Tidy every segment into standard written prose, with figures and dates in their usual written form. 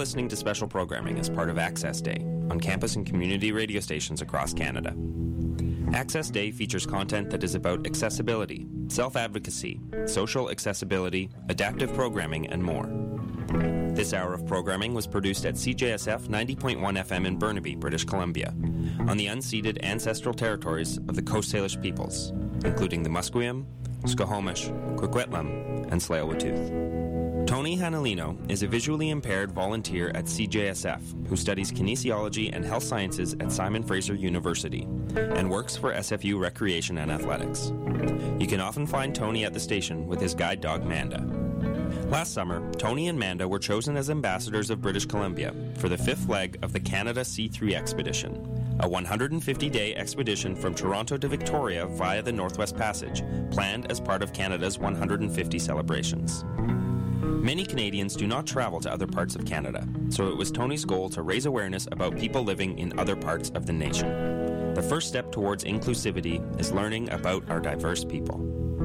listening to special programming as part of Access Day on campus and community radio stations across Canada. Access Day features content that is about accessibility, self-advocacy, social accessibility, adaptive programming, and more. This hour of programming was produced at CJSF 90.1 FM in Burnaby, British Columbia, on the unceded ancestral territories of the Coast Salish peoples, including the Musqueam, Squamish, Coquitlam, and Tsleil-Waututh. Tony Hanalino is a visually impaired volunteer at CJSF who studies kinesiology and health sciences at Simon Fraser University and works for SFU Recreation and Athletics. You can often find Tony at the station with his guide dog Manda. Last summer, Tony and Manda were chosen as ambassadors of British Columbia for the fifth leg of the Canada C3 Expedition, a 150-day expedition from Toronto to Victoria via the Northwest Passage, planned as part of Canada's 150 celebrations. Many Canadians do not travel to other parts of Canada, so it was Tony's goal to raise awareness about people living in other parts of the nation. The first step towards inclusivity is learning about our diverse people.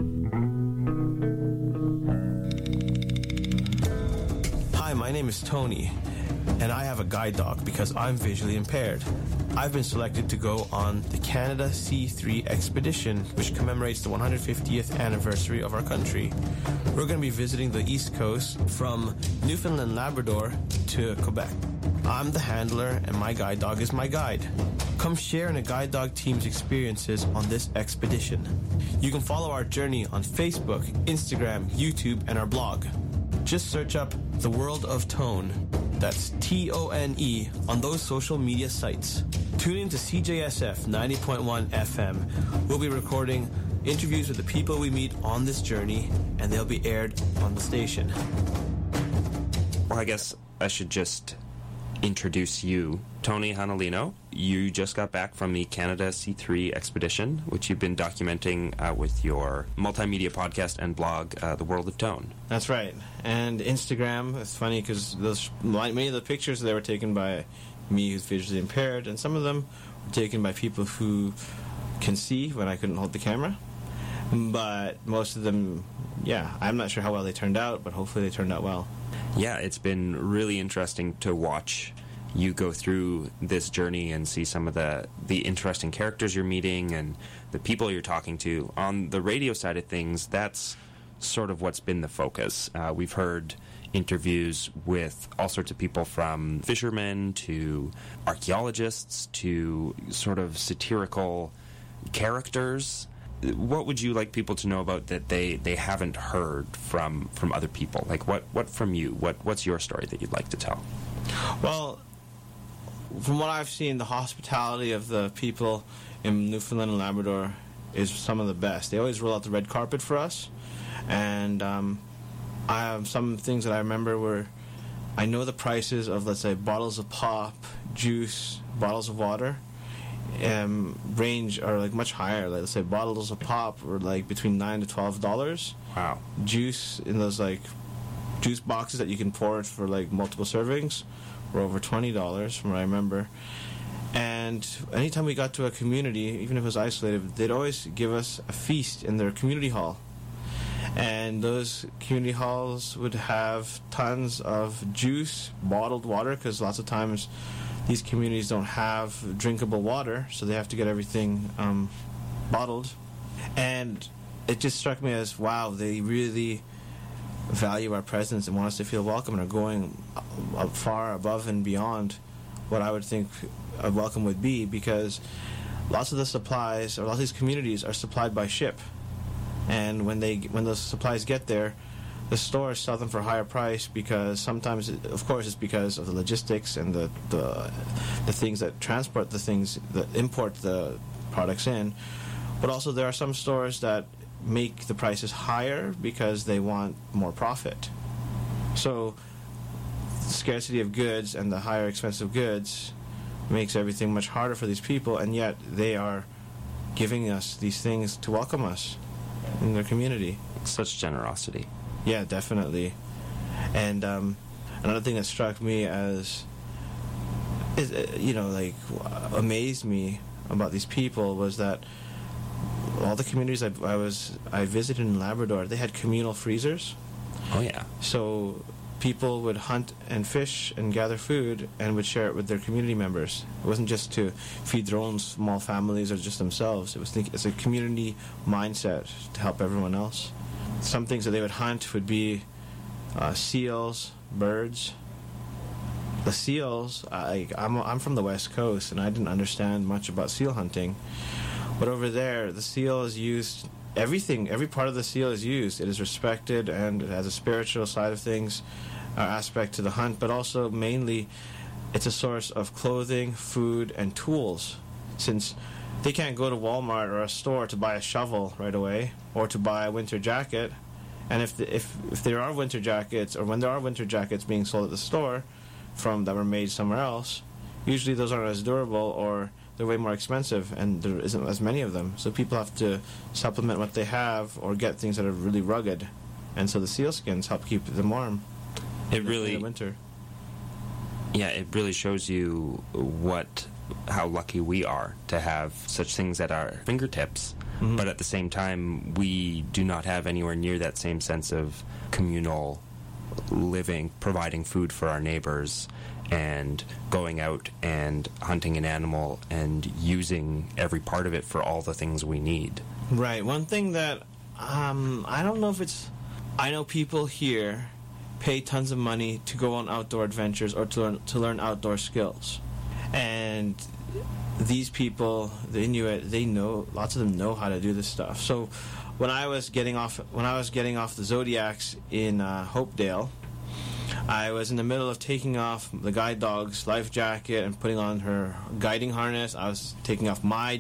Hi, my name is Tony, and I have a guide dog because I'm visually impaired. I've been selected to go on the Canada C3 Expedition, which commemorates the 150th anniversary of our country. We're going to be visiting the East Coast from Newfoundland, Labrador to Quebec. I'm the handler, and my guide dog is my guide. Come share in a guide dog team's experiences on this expedition. You can follow our journey on Facebook, Instagram, YouTube, and our blog. Just search up The World of Tone, that's T-O-N-E, on those social media sites. Tune in to CJSF 90.1 FM. We'll be recording interviews with the people we meet on this journey, and they'll be aired on the station. Well, I guess I should just introduce you. Tony Hanalino, you just got back from the Canada C3 Expedition, which you've been documenting with your multimedia podcast and blog, The World of Tone. That's right. And Instagram, it's funny because many of the pictures, they were taken by me who's visually impaired, and some of them were taken by people who can see when I couldn't hold the camera. But most of them, I'm not sure how well they turned out, but hopefully they turned out well. Yeah, it's been really interesting to watch you go through this journey and see some of the interesting characters you're meeting and the people you're talking to. On the radio side of things, that's sort of what's been the focus. We've heard interviews with all sorts of people, from fishermen to archaeologists to sort of satirical characters. What would you like people to know about that they haven't heard from other people? Like, what from you? What's your story that you'd like to tell? Well, from what I've seen, the hospitality of the people in Newfoundland and Labrador is some of the best. They always roll out the red carpet for us. And I have some things that I remember where I know the prices of, let's say, bottles of pop, juice, bottles of water. Range are like much higher. Like, let's say bottles of pop were like between $9 to $12. Wow. Juice in those like juice boxes that you can pour it for like multiple servings were over $20 from what I remember. And anytime we got to a community, even if it was isolated, they'd always give us a feast in their community hall. And those community halls would have tons of juice, bottled water, because lots of times these communities don't have drinkable water, so they have to get everything bottled. And it just struck me as, wow, they really value our presence and want us to feel welcome and are going far above and beyond what I would think a welcome would be, because lots of the supplies, or a lot of these communities, are supplied by ship. And when those supplies get there, the stores sell them for a higher price, because sometimes, of course, it's because of the logistics and the things that transport the things, that import the products in. But also there are some stores that make the prices higher because they want more profit. So the scarcity of goods and the higher expensive goods makes everything much harder for these people, and yet they are giving us these things to welcome us in their community. Such generosity. Yeah, definitely. And another thing that struck me as, amazed me about these people was that all the communities I visited in Labrador, they had communal freezers. Oh yeah. So people would hunt and fish and gather food and would share it with their community members. It wasn't just to feed their own small families or just themselves. It's a community mindset to help everyone else. Some things that they would hunt would be seals, birds. The seals, I'm from the West Coast, and I didn't understand much about seal hunting. But over there, the seal is used, every part of the seal is used. It is respected, and it has a spiritual side of things, aspect to the hunt, but also mainly it's a source of clothing, food, and tools. Since they can't go to Walmart or a store to buy a shovel right away, or to buy a winter jacket, and if there are winter jackets, or when there are winter jackets being sold at the store that were made somewhere else, usually those aren't as durable, or they're way more expensive, and there isn't as many of them. So people have to supplement what they have or get things that are really rugged. And so the seal skins help keep them warm in the winter. Yeah, it really shows you how lucky we are to have such things at our fingertips. Mm-hmm. But at the same time, we do not have anywhere near that same sense of communal living, providing food for our neighbors, and going out and hunting an animal and using every part of it for all the things we need. Right. One thing that I don't know if it's... I know people here pay tons of money to go on outdoor adventures or to learn outdoor skills. And these people, the Inuit, lots of them know how to do this stuff. So when I was getting off the Zodiacs in Hopedale, I was in the middle of taking off the guide dog's life jacket and putting on her guiding harness. I was taking off my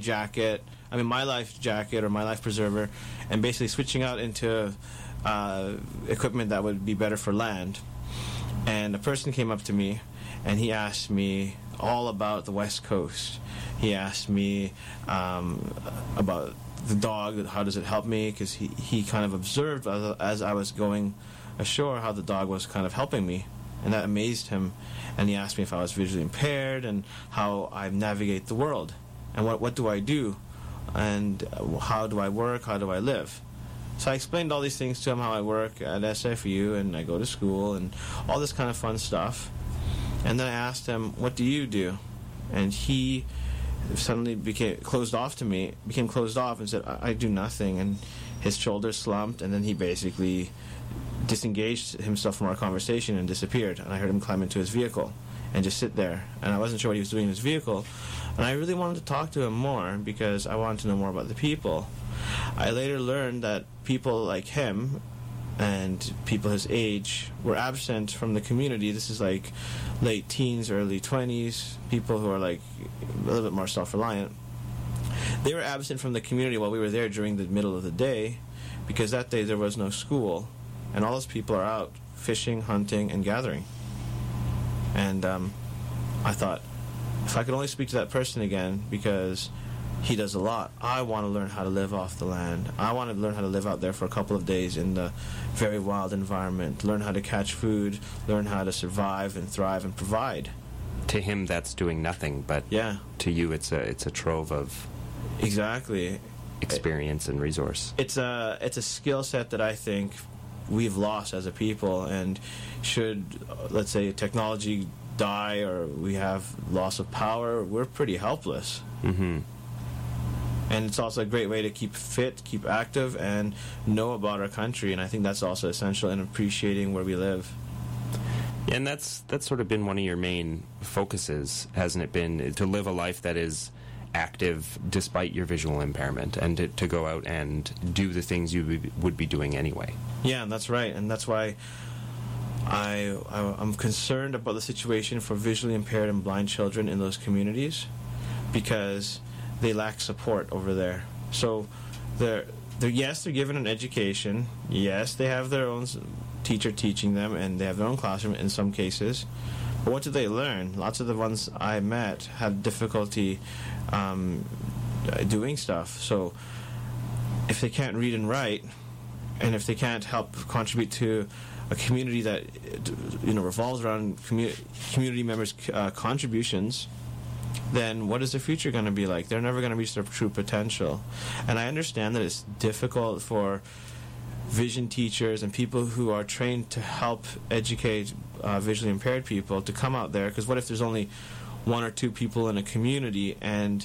life jacket or my life preserver, and basically switching out into equipment that would be better for land. And a person came up to me, and he asked me all about the West Coast. He asked me about the dog, how does it help me, because he kind of observed as I was going ashore how the dog was kind of helping me, and that amazed him. And he asked me if I was visually impaired and how I navigate the world, and what do I do, and how do I work, how do I live. So I explained all these things to him, how I work at SFU and I go to school and all this kind of fun stuff. And then I asked him, what do you do? And he suddenly became closed off and said, I do nothing. And his shoulders slumped, and then he basically disengaged himself from our conversation and disappeared. And I heard him climb into his vehicle and just sit there. And I wasn't sure what he was doing in his vehicle. And I really wanted to talk to him more because I wanted to know more about the people. I later learned that people like him and people his age were absent from the community. This is like late teens, early 20s, people who are like a little bit more self-reliant. They were absent from the community while we were there during the middle of the day, because that day there was no school, and all those people are out fishing, hunting, and gathering. And I thought, if I could only speak to that person again, because he does a lot. I want to learn how to live off the land. I want to learn how to live out there for a couple of days in the very wild environment, learn how to catch food, learn how to survive and thrive and provide. To him, that's doing nothing, but yeah, to you, it's a trove of exactly experience and resource. It's a skill set that I think we've lost as a people, and should, let's say, technology die or we have loss of power, we're pretty helpless. Mm-hmm. And it's also a great way to keep fit, keep active, and know about our country. And I think that's also essential in appreciating where we live. Yeah, and that's sort of been one of your main focuses, hasn't it been, to live a life that is active despite your visual impairment, and to go out and do the things you would be doing anyway. Yeah, that's right. And that's why I'm concerned about the situation for visually impaired and blind children in those communities, because they lack support over there. So they're given an education. Yes, they have their own teacher teaching them, and they have their own classroom in some cases. But what do they learn? Lots of the ones I met had difficulty doing stuff. So if they can't read and write, and if they can't help contribute to a community that revolves around community members' contributions, then what is the future going to be like? They're never going to reach their true potential. And I understand that it's difficult for vision teachers and people who are trained to help educate visually impaired people to come out there. Because what if there's only one or two people in a community, and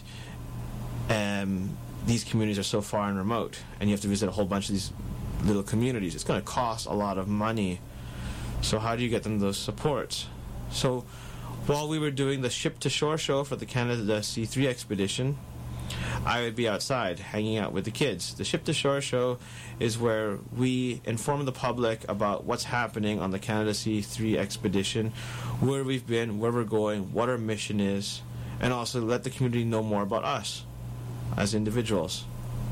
these communities are so far and remote, and you have to visit a whole bunch of these little communities? It's going to cost a lot of money. So how do you get them those supports? So while we were doing the Ship to Shore show for the Canada C3 expedition, I would be outside hanging out with the kids. The Ship to Shore show is where we inform the public about what's happening on the Canada C3 expedition, where we've been, where we're going, what our mission is, and also let the community know more about us as individuals.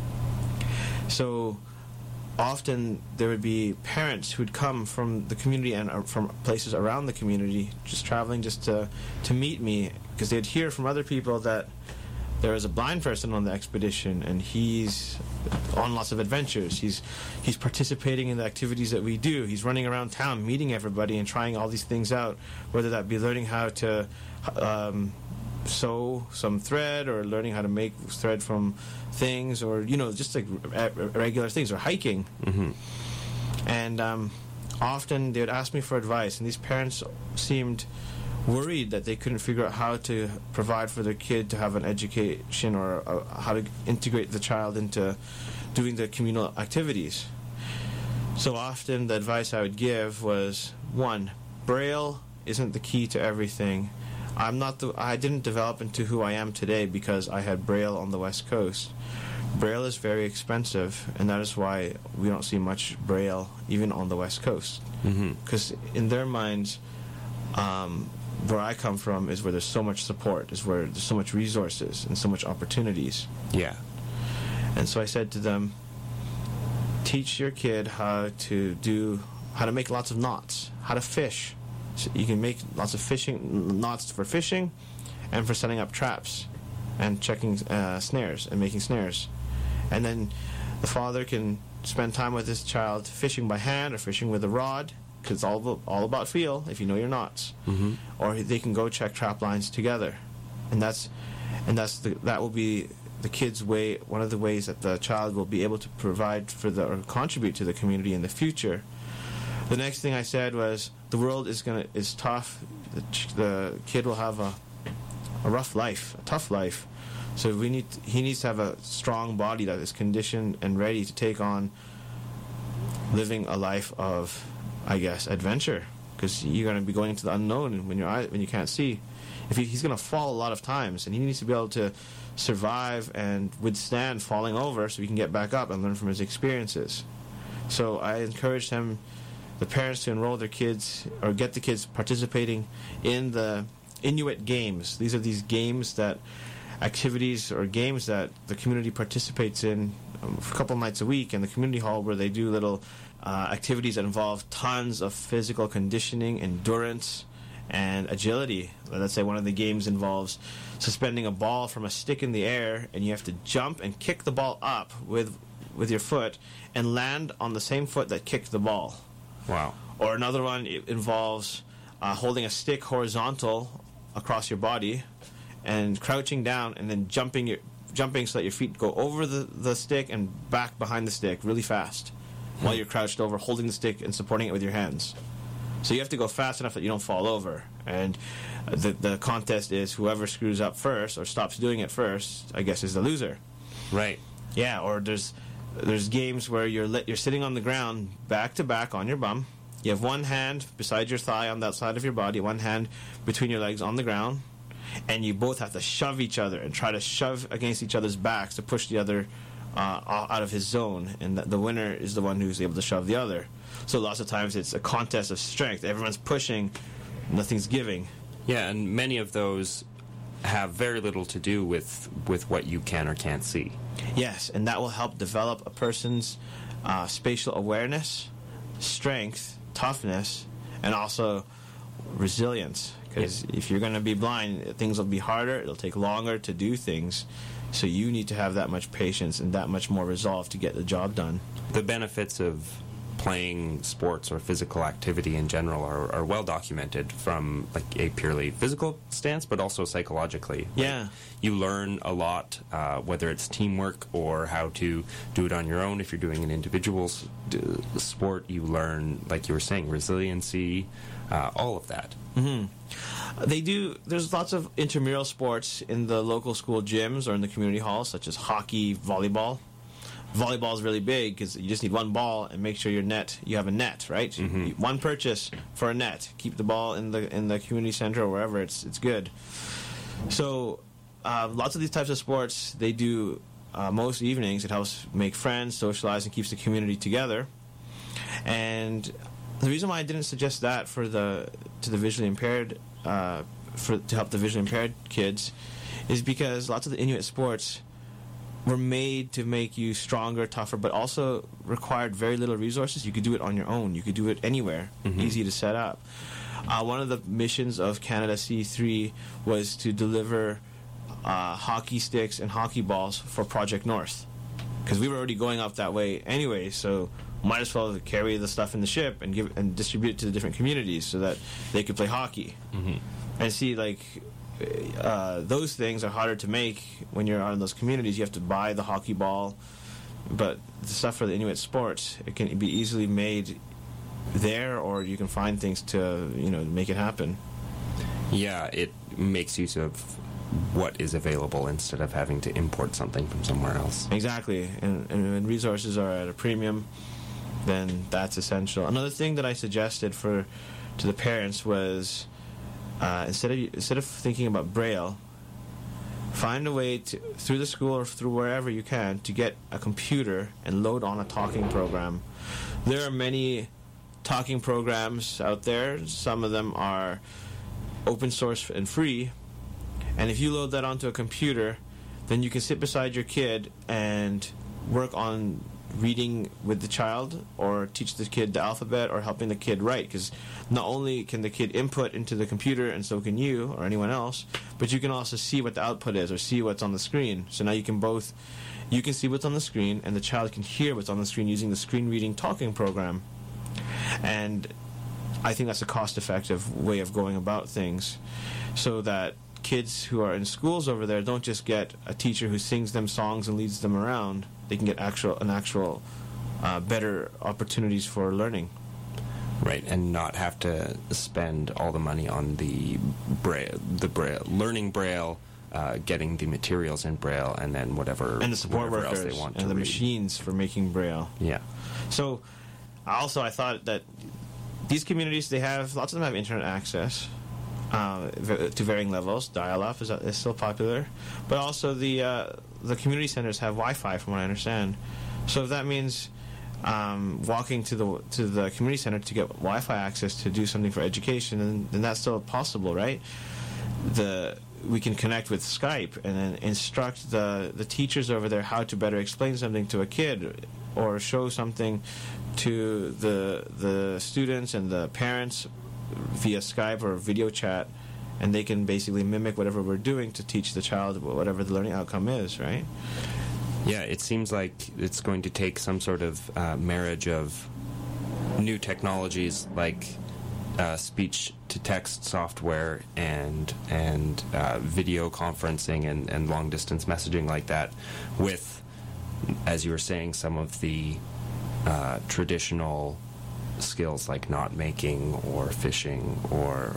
So often there would be parents who'd come from the community and from places around the community, just traveling just to meet me, because they'd hear from other people that there is a blind person on the expedition, and he's on lots of adventures. He's participating in the activities that we do. He's running around town, meeting everybody, and trying all these things out, whether that be learning how to sew some thread, or learning how to make thread from things, or just like regular things, or hiking. Mm-hmm. And often they would ask me for advice, and these parents seemed worried that they couldn't figure out how to provide for their kid to have an education, or how to integrate the child into doing the communal activities. So often the advice I would give was, one, Braille isn't the key to everything. I didn't develop into who I am today because I had Braille on the West Coast. Braille is very expensive, and that is why we don't see much Braille even on the West Coast. Because in their minds, where I come from is where there's so much support, is where there's so much resources and so much opportunities. Yeah. And so I said to them, teach your kid how to make lots of knots, how to fish. So you can make lots of knots for fishing and for setting up traps and checking snares and making snares. And then the father can spend time with his child fishing by hand or fishing with a rod, because it's all about feel if you know your knots. Mm-hmm. Or they can go check trap lines together, and that will be the kid's way. One of the ways that the child will be able to provide for or contribute to the community in the future. The next thing I said was, the world is tough. The kid will have a rough life, a tough life. So he needs to have a strong body that is conditioned and ready to take on living a life of, I guess, adventure, because you're going to be going into the unknown when you can't see. He's going to fall a lot of times, and he needs to be able to survive and withstand falling over, so he can get back up and learn from his experiences. So I encouraged the parents, to enroll their kids or get the kids participating in the Inuit games. These are these activities or games that the community participates in a couple nights a week in the community hall, where they do little activities that involve tons of physical conditioning, endurance, and agility. Let's say one of the games involves suspending a ball from a stick in the air, and you have to jump and kick the ball up with your foot and land on the same foot that kicked the ball. Wow. Or another one, it involves holding a stick horizontal across your body and crouching down and then jumping so that your feet go over the stick and back behind the stick really fast while you're crouched over, holding the stick and supporting it with your hands. So you have to go fast enough that you don't fall over. And the contest is whoever screws up first or stops doing it first, I guess, is the loser. Right. Yeah, or there's games where you're sitting on the ground back to back on your bum. You have one hand beside your thigh on that side of your body, one hand between your legs on the ground, and you both have to shove each other and try to shove against each other's backs to push the other out of his zone, and the winner is the one who's able to shove the other. So lots of times it's a contest of strength. Everyone's pushing, nothing's giving. Yeah, and many of those have very little to do with what you can or can't see. Yes, and that will help develop a person's spatial awareness, strength, toughness, and also resilience. Because if you're going to be blind, things will be harder, it'll take longer to do things, so you need to have that much patience and that much more resolve to get the job done. The benefits of playing sports or physical activity in general are well documented from like a purely physical stance, but also psychologically. Yeah. You learn a lot, whether it's teamwork or how to do it on your own. If you're doing an individual sport, you learn, like you were saying, resiliency, all of that. There's lots of intramural sports in the local school gyms or in the community halls, such as hockey, volleyball. Volleyball is really big because you just need one ball and make sure you have a net, right? One purchase for a net. Keep the ball in the community center or wherever. It's good. So lots of these types of sports they do most evenings. It helps make friends, socialize, and keeps the community together. And the reason why I didn't suggest that to the visually impaired to help the visually impaired kids is because lots of the Inuit sports were made to make you stronger, tougher, but also required very little resources. You could do it on your own. You could do it anywhere. Easy to set up. One of the missions of Canada C3 was to deliver hockey sticks and hockey balls for Project North, because we were already going up that way anyway, so might as well carry the stuff in the ship and distribute it to the different communities so that they could play hockey. And see, like, those things are harder to make when you're out in those communities. You have to buy the hockey ball, but the stuff for the Inuit sports, it can be easily made there, or you can find things to make it happen. Yeah, it makes use of what is available instead of having to import something from somewhere else. Exactly, and when resources are at a premium, then that's essential. Another thing that I suggested to the parents was, instead of thinking about Braille, find a way to, through the school or through wherever you can, to get a computer and load on a talking program. There are many talking programs out there. Some of them are open source and free. And if you load that onto a computer, then you can sit beside your kid and work on reading with the child, or teach the kid the alphabet, or helping the kid write, because not only can the kid input into the computer, and so can you or anyone else, but you can also see what the output is or see what's on the screen. So now you can see what's on the screen, and the child can hear what's on the screen using the screen reading talking program. And I think that's a cost-effective way of going about things, so that kids who are in schools over there don't just get a teacher who sings them songs and leads them around. They can get actual better opportunities for learning. Right, and not have to spend all the money on the Braille, learning Braille, getting the materials in Braille, and then whatever and the support workers else they want and to the read. Machines for making Braille. Yeah. So, also I thought that these communities, lots of them have internet access. To varying levels. Dial-up is still popular, but also the community centers have Wi-Fi, from what I understand. So if that means walking to the community center to get Wi-Fi access to do something for education, then that's still possible, right? We can connect with Skype and then instruct the teachers over there how to better explain something to a kid, or show something to the students and the parents via Skype or video chat, and they can basically mimic whatever we're doing to teach the child whatever the learning outcome is, right? Yeah, it seems like it's going to take some sort of marriage of new technologies like speech-to-text software and video conferencing and long-distance messaging like that, with, as you were saying, some of the traditional skills like knot making or fishing or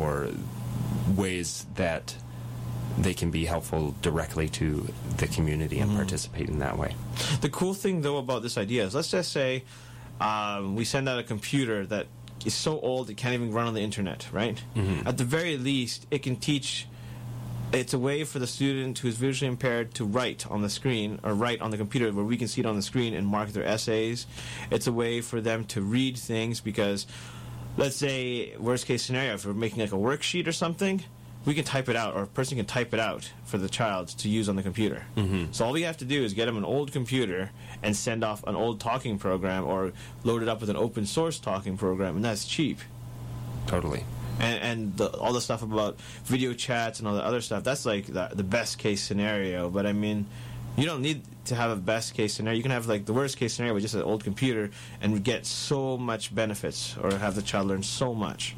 ways that they can be helpful directly to the community and participate in that way. The cool thing, though, about this idea is, let's just say we send out a computer that is so old it can't even run on the internet, right? At the very least, it can teach. It's a way for the student who is visually impaired to write on the screen, or write on the computer where we can see it on the screen and mark their essays. It's a way for them to read things, because let's say, worst case scenario, if we're making like a worksheet or something, we can type it out, or a person can type it out for the child to use on the computer. So all we have to do is get them an old computer and send off an old talking program, or load it up with an open source talking program, and that's cheap. Totally. And all the stuff about video chats and all the other stuff, that's like the best case scenario. But I mean, You don't need to have a best case scenario. You can have like the worst case scenario with just an old computer and get so much benefits, or have the child learn so much.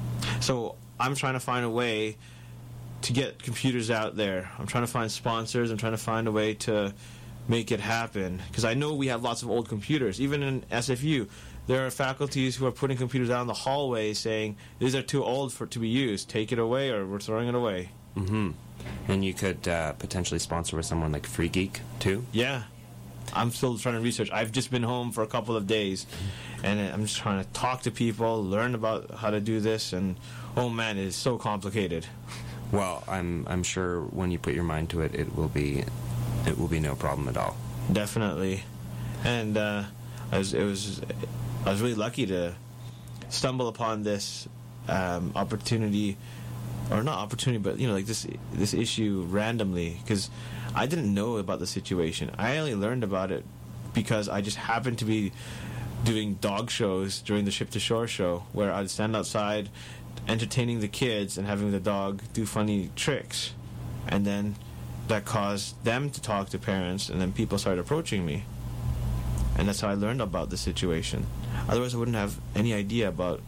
So I'm trying to find a way to get computers out there. I'm trying to find sponsors. I'm trying to find a way to make it happen, because I know we have lots of old computers. Even in SFU, there are faculties who are putting computers out in the hallway saying, these are too old to be used. Take it away, or we're throwing it away. Mm-hmm. And you could potentially sponsor with someone like Free Geek, too? Yeah. I'm still trying to research. I've just been home for a couple of days, and I'm just trying to talk to people, learn about how to do this, and oh man, it is so complicated. Well, I'm sure when you put your mind to it, it will be no problem at all. Definitely. And I was really lucky to stumble upon this opportunity, or not opportunity, but like this issue randomly, because I didn't know about the situation. I only learned about it because I just happened to be doing dog shows during the Ship to Shore show, where I'd stand outside entertaining the kids and having the dog do funny tricks, and then that caused them to talk to parents, and then people started approaching me, and that's how I learned about the situation. Otherwise I wouldn't have any idea about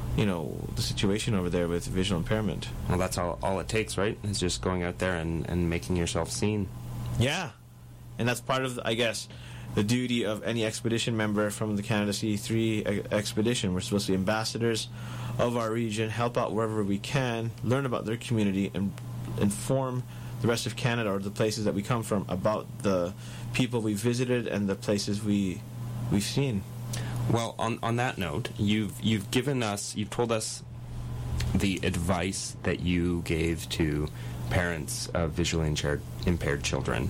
the situation over there with visual impairment. Well, that's all it takes, right? It's just going out there and making yourself seen. Yeah. And that's part of, I guess, the duty of any expedition member from the Canada C3 expedition. We're supposed to be ambassadors of our region, help out wherever we can, learn about their community, and inform the rest of Canada, or the places that we come from, about the people we visited and the places we've seen. Well, on that note, you've told us the advice that you gave to parents of visually impaired children.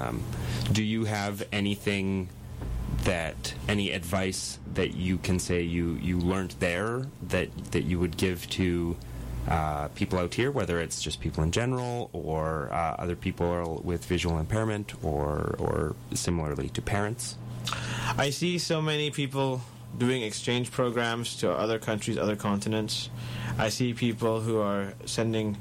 Do you have any advice that you can say you learned there that you would give to people out here, whether it's just people in general, or other people with visual impairment, or similarly to parents? I see so many people doing exchange programs to other countries, other continents. I see people who are sending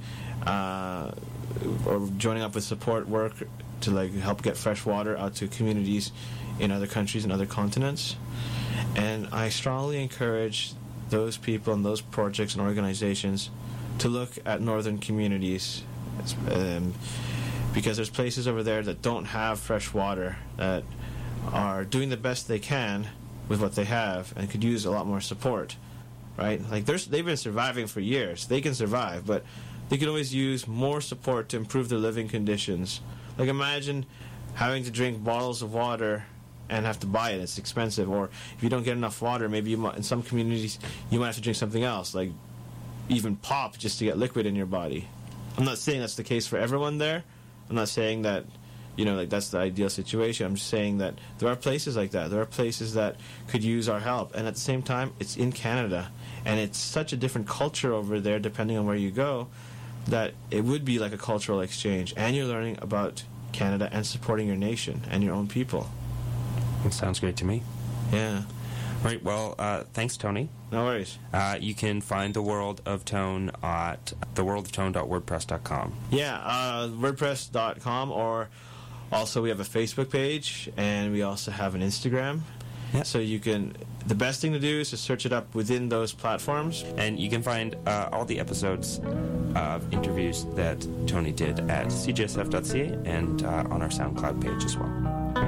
or joining up with support work to help get fresh water out to communities in other countries and other continents. And I strongly encourage those people and those projects and organizations to look at northern communities, because there's places over there that don't have fresh water, that are doing the best they can with what they have and could use a lot more support, right? They've been surviving for years. They can survive, but they could always use more support to improve their living conditions. Imagine having to drink bottles of water and have to buy it. It's expensive. Or if you don't get enough water, maybe in some communities you might have to drink something else, like even pop, just to get liquid in your body. I'm not saying that's the case for everyone there. I'm not saying that that's the ideal situation. I'm just saying that there are places like that. There are places that could use our help. And at the same time, it's in Canada. And it's such a different culture over there, depending on where you go, that it would be like a cultural exchange. And you're learning about Canada and supporting your nation and your own people. That sounds great to me. Yeah. Right, well, thanks, Tony. No worries. You can find The World of Tone at theworldoftone.wordpress.com. Yeah, wordpress.com, or also we have a Facebook page, and we also have an Instagram. Yeah. So the best thing to do is to search it up within those platforms. And you can find all the episodes of interviews that Tony did at cjsf.ca and on our SoundCloud page as well.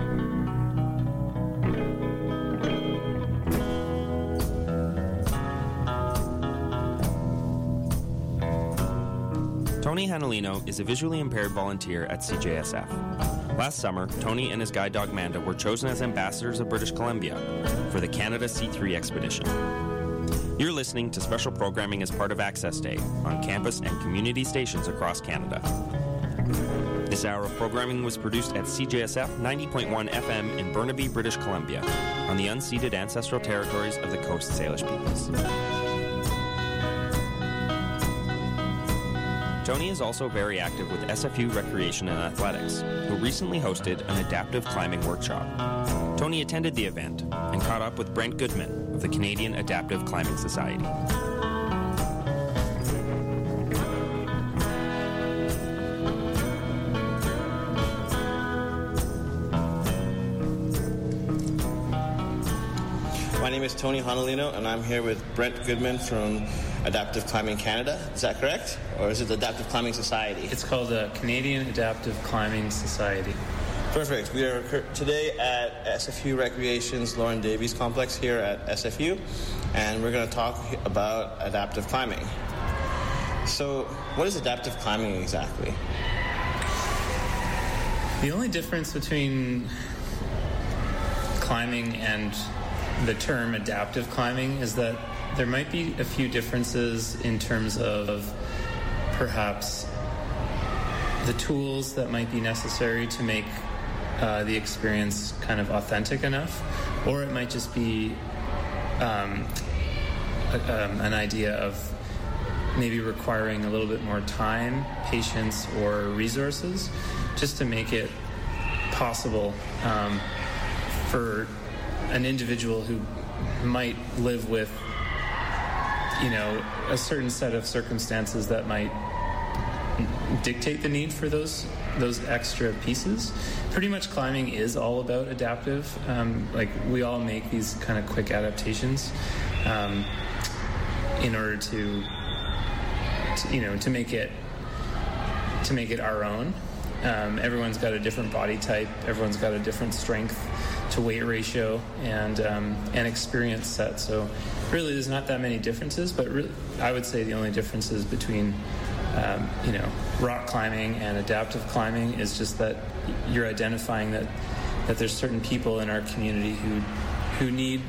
Tony Hanalino is a visually impaired volunteer at CJSF. Last summer, Tony and his guide dog Manda were chosen as ambassadors of British Columbia for the Canada C3 expedition. You're listening to special programming as part of Access Day on campus and community stations across Canada. This hour of programming was produced at CJSF 90.1 FM in Burnaby, British Columbia, on the unceded ancestral territories of the Coast Salish peoples. Tony is also very active with SFU Recreation and Athletics, who recently hosted an adaptive climbing workshop. Tony attended the event and caught up with Brent Goodman of the Canadian Adaptive Climbing Society. My name is Tony Honolino, and I'm here with Brent Goodman from Adaptive Climbing Canada. Is that correct? Or is it the Adaptive Climbing Society? It's called the Canadian Adaptive Climbing Society. Perfect. We are today at SFU Recreation's Lauren Davies Complex here at SFU, and we're going to talk about adaptive climbing. So, what is adaptive climbing exactly? The only difference between climbing and the term adaptive climbing is that there might be a few differences in terms of perhaps the tools that might be necessary to make the experience kind of authentic enough, or it might just be an idea of maybe requiring a little bit more time, patience, or resources just to make it possible for an individual who might live with, a certain set of circumstances that might dictate the need for those extra pieces. Pretty much climbing is all about adaptive. We all make these kind of quick adaptations in order to make it our own. Everyone's got a different body type. Everyone's got a different strength to weight ratio and experience set. So really, there's not that many differences. But really, I would say the only differences between rock climbing and adaptive climbing is just that you're identifying that there's certain people in our community who need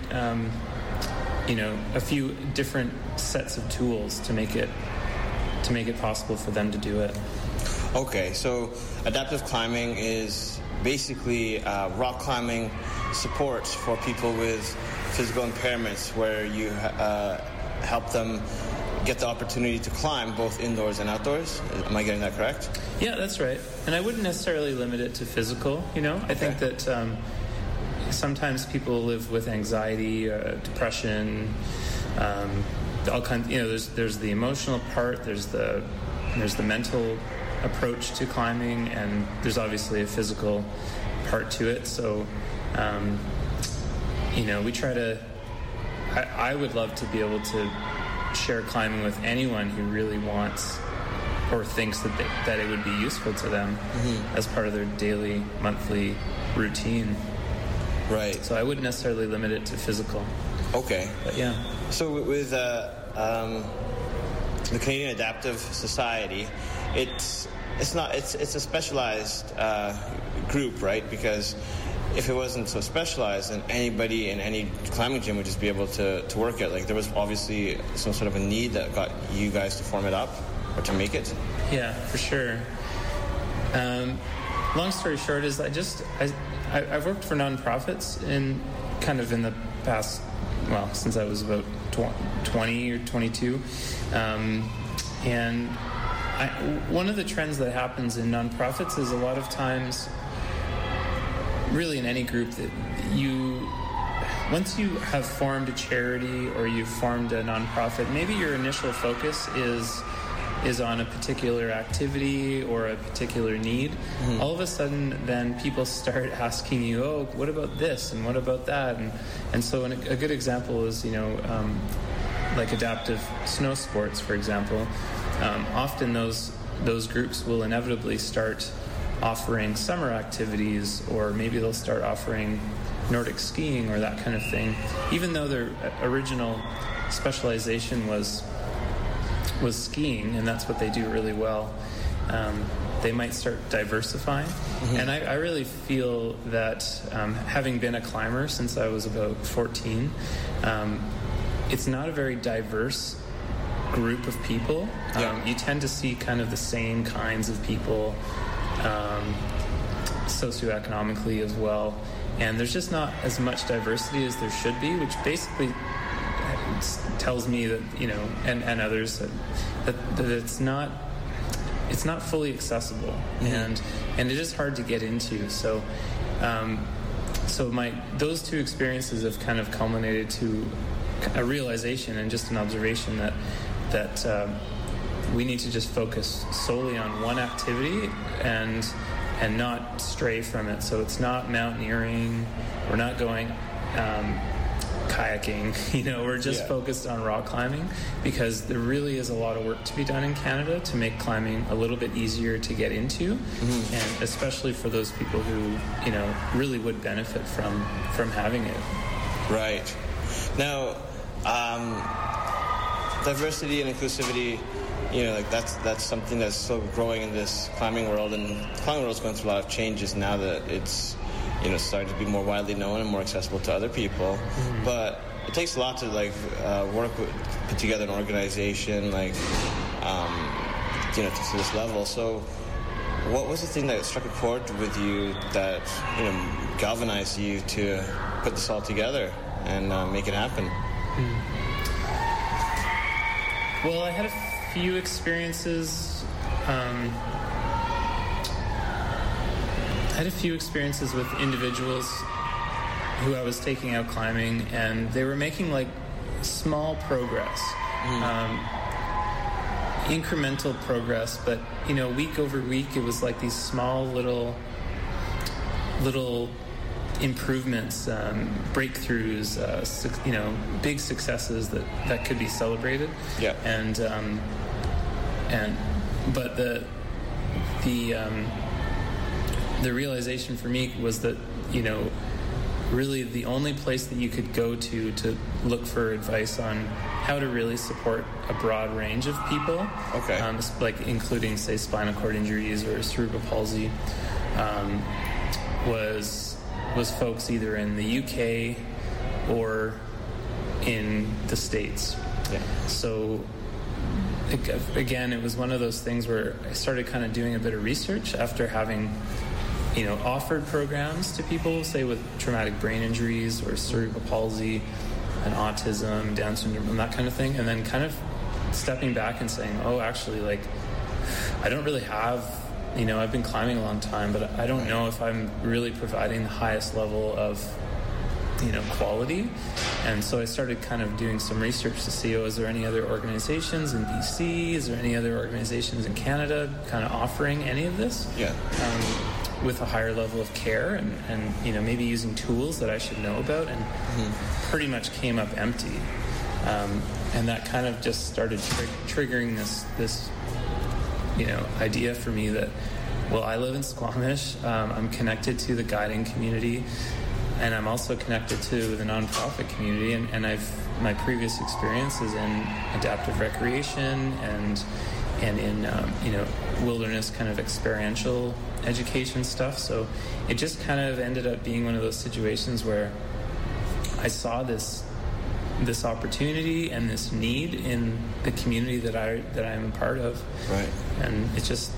a few different sets of tools to make it possible for them to do it. Okay, so adaptive climbing is basically rock climbing supports for people with physical impairments, where you help them get the opportunity to climb both indoors and outdoors. Am I getting that correct? Yeah, that's right. And I wouldn't necessarily limit it to physical. I think that sometimes people live with anxiety, depression, all kinds. There's the emotional part. There's the mental approach to climbing, and there's obviously a physical part to it. So, we try to. I would love to be able to share climbing with anyone who really wants or thinks that it would be useful to them as part of their daily, monthly routine. Right. So I wouldn't necessarily limit it to physical. Okay. But yeah. So with the Canadian Adaptive Society, it's a specialized group, right? Because if it wasn't so specialized, then anybody in any climbing gym would just be able to work it. Like, there was obviously some sort of a need that got you guys to form it up or to make it. Yeah, for sure. Long story short is I've worked for nonprofits in the past, since I was about 20 or 22. And one of the trends that happens in nonprofits is a lot of times, really in any group, that once you have formed a charity or you've formed a nonprofit, maybe your initial focus is on a particular activity or a particular need. All of a sudden, then people start asking you, oh, what about this and what about that? And so a good example is, like adaptive snow sports, for example. Often those groups will inevitably start offering summer activities, or maybe they'll start offering Nordic skiing or that kind of thing. Even though their original specialization was skiing, and that's what they do really well, they might start diversifying. And I really feel that having been a climber since I was about 14, it's not a very diverse group of people. You tend to see kind of the same kinds of people socioeconomically as well, and there's just not as much diversity as there should be, which basically tells me that, and others, that it's not fully accessible, and it is hard to get into. So those two experiences have kind of culminated to a realization and just an observation that we need to just focus solely on one activity and not stray from it. So it's not mountaineering. We're not going kayaking. We're just focused on rock climbing because there really is a lot of work to be done in Canada to make climbing a little bit easier to get into, and especially for those people who really would benefit from having it. Right. Now, diversity and inclusivity, that's something that's still growing in this climbing world, and the climbing world is going through a lot of changes now that it's starting to be more widely known and more accessible to other people. But it takes a lot to put together an organization to this level. So what was the thing that struck a chord with you that galvanized you to put this all together and make it happen? Well, I had a few experiences. With individuals who I was taking out climbing, and they were making small progress, incremental progress, but week over week it was these small little improvements, breakthroughs, big successes that could be celebrated. Yeah. But the realization for me was that really the only place that you could go to look for advice on how to really support a broad range of people, including say spinal cord injuries or cerebral palsy, was folks either in the UK or in the States. Yeah. So again, it was one of those things where I started kind of doing a bit of research after having offered programs to people, say with traumatic brain injuries or cerebral palsy and autism, Down syndrome, and that kind of thing, and then kind of stepping back and saying, oh, actually, I don't really have, I've been climbing a long time, but I don't know if I'm really providing the highest level of, quality. And so I started kind of doing some research to see, is there any other organizations in BC? Is there any other organizations in Canada kind of offering any of this? Yeah. With a higher level of care and maybe using tools that I should know about, and pretty much came up empty. And that kind of just started triggering this idea for me that, well, I live in Squamish, I'm connected to the guiding community, and I'm also connected to the nonprofit community, and my previous experiences in adaptive recreation and in wilderness kind of experiential education stuff. So it just kind of ended up being one of those situations where I saw this opportunity and this need in the community that I'm a part of. Right. And it just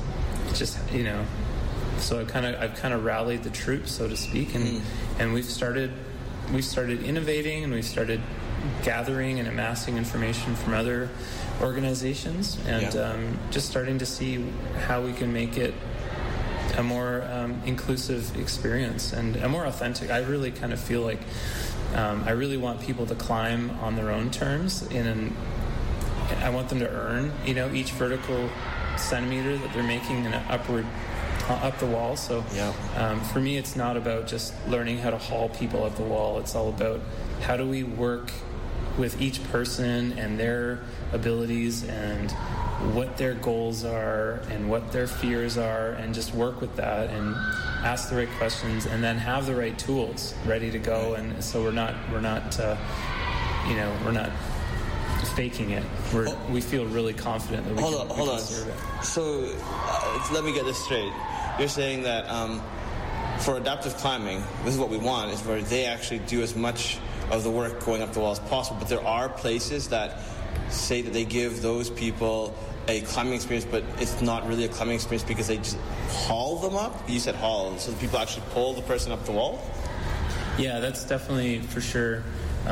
so I've kind of rallied the troops, so to speak, and we've started innovating, and we've started gathering and amassing information from other organizations, and just starting to see how we can make it a more inclusive experience and a more authentic. I really kind of feel like I really want people to climb on their own terms. I want them to earn, each vertical centimeter that they're making in an upward up the wall. So for me, it's not about just learning how to haul people up the wall. It's all about how do we work with each person and their abilities and what their goals are and what their fears are, and just work with that and ask the right questions and then have the right tools ready to go. And so we're not faking it. We feel really confident that we can serve it. So let me get this straight. You're saying that for adaptive climbing, this is what we want, is where they actually do as much of the work going up the wall as possible, but there are places that say that they give those people a climbing experience, but it's not really a climbing experience because they just haul them up? You said haul, so the people actually pull the person up the wall? Yeah, that's definitely for sure.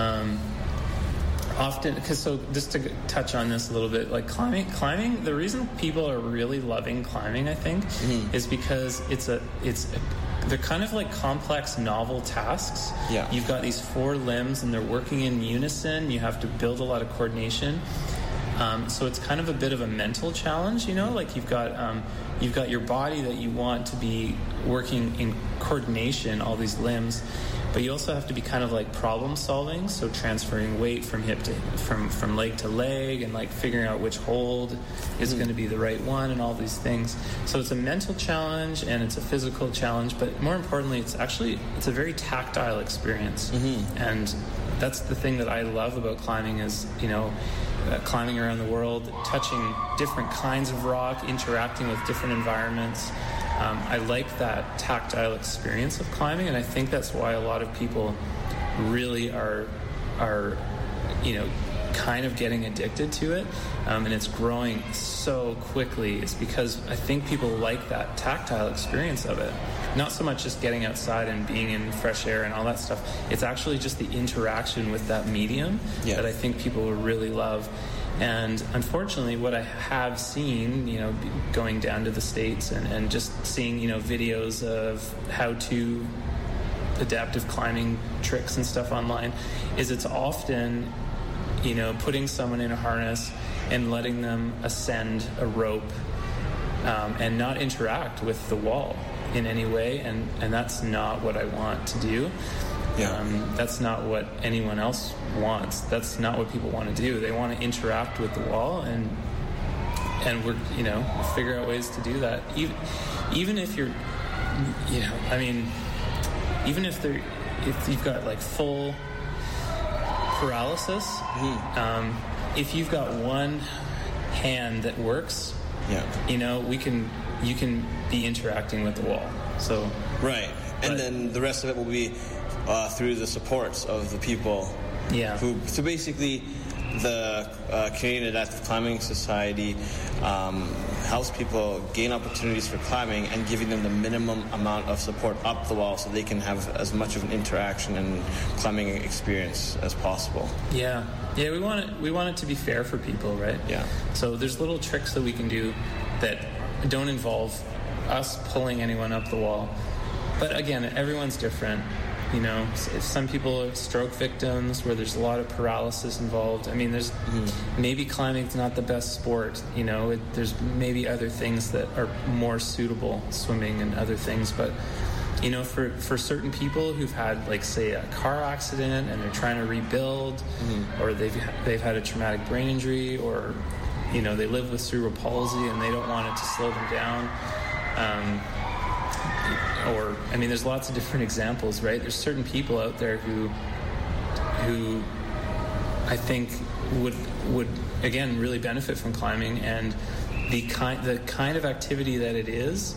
Often, so just to touch on this a little bit, like climbing, the reason people are really loving climbing, I think, is because they're kind of like complex, novel tasks. Yeah. You've got these four limbs and they're working in unison. You have to build a lot of coordination. So it's kind of a bit of a mental challenge, like you've got your body that you want to be working in coordination, all these limbs, but you also have to be kind of like problem solving, so transferring weight from from leg to leg, and like figuring out which hold is going to be the right one, and all these things. So it's a mental challenge and it's a physical challenge, but more importantly, it's a very tactile experience. And that's the thing that I love about climbing is, climbing around the world, touching different kinds of rock, interacting with different environments. I like that tactile experience of climbing, and I think that's why a lot of people really are kind of getting addicted to it, and it's growing so quickly. It's because I think people like that tactile experience of it. Not so much just getting outside and being in fresh air and all that stuff. It's actually just the interaction with that medium that I think people will really love. And unfortunately, what I have seen, going down to the States and just seeing, videos of how to adaptive climbing tricks and stuff online, is it's often, putting someone in a harness and letting them ascend a rope and not interact with the wall in any way. And that's not what I want to do. That's not what anyone else wants. That's not what people want to do. They want to interact with the wall, and we're figure out ways to do that. Even if you're, even if you've got like full paralysis, if you've got one hand that works, you can be interacting with the wall. So and then the rest of it will be through the supports of the people so basically the Canadian Adaptive Climbing Society helps people gain opportunities for climbing and giving them the minimum amount of support up the wall so they can have as much of an interaction and climbing experience as possible. We want it to be fair for people, right? So there's little tricks that we can do that don't involve us pulling anyone up the wall, but again, everyone's different. Some people are stroke victims where there's a lot of paralysis involved. There's maybe climbing's not the best sport. There's maybe other things that are more suitable, swimming and other things. But for certain people who've had, like, say, a car accident and they're trying to rebuild, or they've had a traumatic brain injury, or they live with cerebral palsy and they don't want it to slow them down. There's lots of different examples, right? There's certain people out there who I think would again really benefit from climbing, and the kind of activity that it is,